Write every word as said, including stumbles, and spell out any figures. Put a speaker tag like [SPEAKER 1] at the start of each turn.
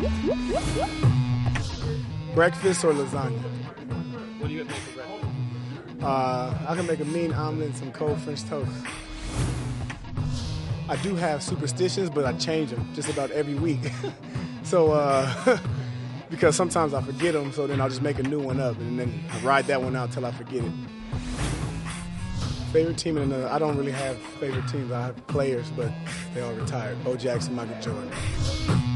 [SPEAKER 1] Breakfast or lasagna?
[SPEAKER 2] What do you make for breakfast?
[SPEAKER 1] Uh, I can make a mean omelet and some cold French toast. I do have superstitions, but I change them just about every week. so, uh, because sometimes I forget them, so then I'll just make a new one up, and then I ride that one out till I forget it. Favorite team in the, I don't really have favorite teams. I have players, but they all retired. Bo Jackson, Michael Jordan.